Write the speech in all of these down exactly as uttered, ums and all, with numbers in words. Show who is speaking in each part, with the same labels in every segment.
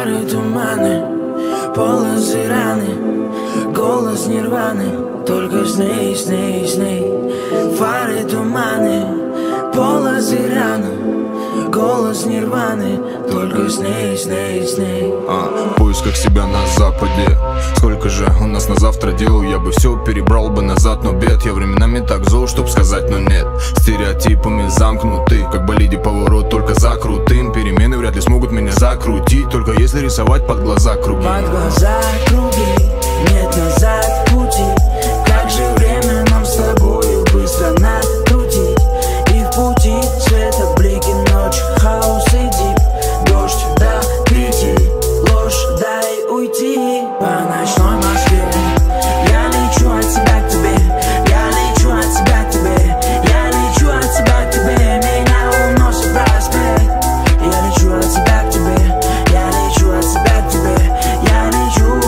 Speaker 1: Фары, туманы, полосы раны, голос нирваны, только сны, сны, сны. Фары, туманы, полосы раны, голос нирваны, только сны, сны, сны.
Speaker 2: А, в поисках себя на западе. Сколько же у нас на завтра дел? Я бы все перебрал бы назад, но бед. Я временами так зол, чтоб сказать, но нет. Стереотипами замкнуты, как болиде поворот, только за крутым. Перемены вряд ли смогут меня закрутить, только если рисовать под глаза круги.
Speaker 1: Под глаза круги, нет назад пути. Как же время нам с тобою быстро накрутить. И в пути света блики, ночь, хаос и дип. Дождь до пяти, ложь, дай уйти. По ночной Москве я лечу от тебя к тебе, я лечу от тебя к тебе, я лечу от тебя к тебе. Меня уносит проспект. Я лечу от тебя к тебе, я лечу от тебя к тебе, я лечу.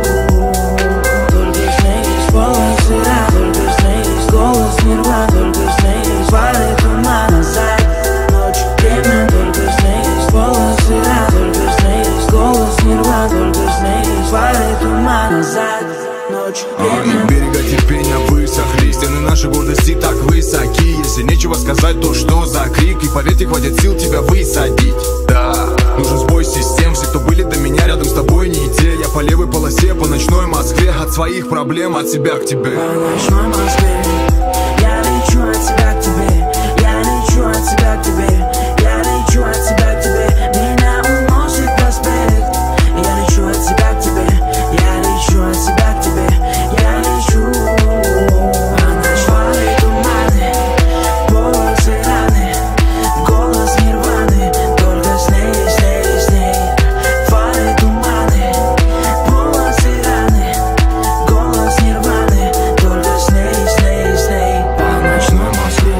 Speaker 1: Только снизь полосы ран, только снизь голос нирван, только снизь фары туман назад, ночь, время, только снизь полосы ран, только снизь голос нирван, только снизь фары туман назад, ночь, время.
Speaker 2: И берега терпения высохли, стены нашей гордости так высоки. Если нечего сказать, то что за крик? И поверьте, хватит сил тебя высадить. Да, нужен сбой систем. Все, кто были до меня, рядом с тобой не те. Я по левой полосе, по ночной Москве. От своих проблем, от себя к тебе.
Speaker 1: По ночной Москве я лечу от тебя к тебе, я лечу от тебя к тебе, я лечу от тебя к тебе. Меня уносит проспект. Я лечу от тебя к тебе, я лечу от тебя к тебе, я лечу. По ночной туманы, полосы раны, голос нирваны, только сны, сны, сны. Фары, туманы, полосы раны, голос нирваны, только сны, сны, сны. По ночной Москве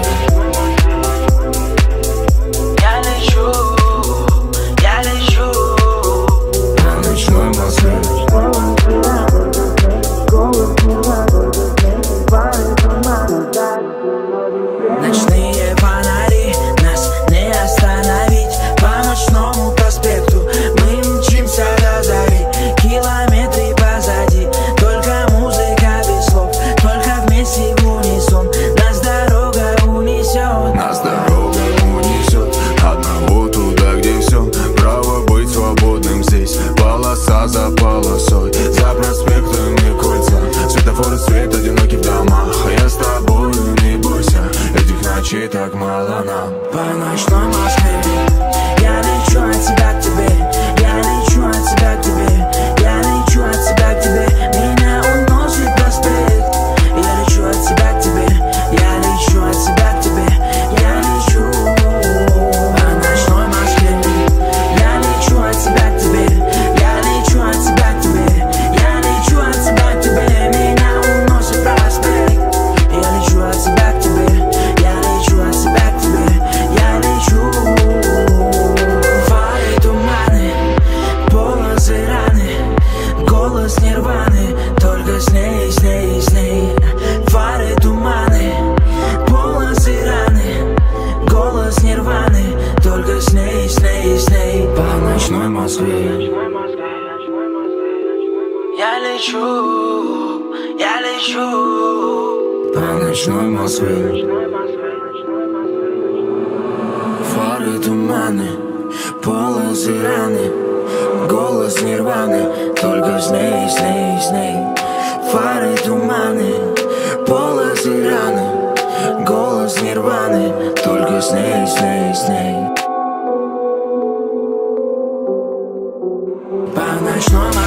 Speaker 1: я лечу, я лечу. По ночной Москве ночные фонари, нас не остановить. По ночному проспекту мы мчимся до зари. Километры позади, только музыка без слов, только вместе в унисон. Нас дорога унесет,
Speaker 2: Нас дорога унесет одного туда, где все. Право быть свободным здесь, полоса за полосой, за проспектами кольца. Светофоры свет, одинокий в домах, а я с тобою, не бойся, этих ночей так мало нам.
Speaker 1: по ночной Москве я лечу от тебя к тебе, я лечу от тебя к тебе, я лечу от тебя к тебе. Меня уносит проспект. Я лечу от тебя к тебе, я лечу от тебя к тебе, я лечу. По ночной Москве я лечу от тебя к тебе, я лечу от тебя к тебе, я лечу от тебя к тебе. Меня уносит проспект. Я лечу от тебя к тебе, я лечу от тебя к тебе, я лечу. Фары, туманы, полосы раны, голос нирваны, только сны, сны, сны. Фары, туманы, полосы раны, голос нирваны, только сны, сны, сны. По ночной Москве я лечу, я лечу. По ночной Москве фары, туманы, полосы раны, голос нирваны, только сны, сны, сны. Фары, туманы, полосы раны, голос нирваны, только сны, сны, сны. По ночной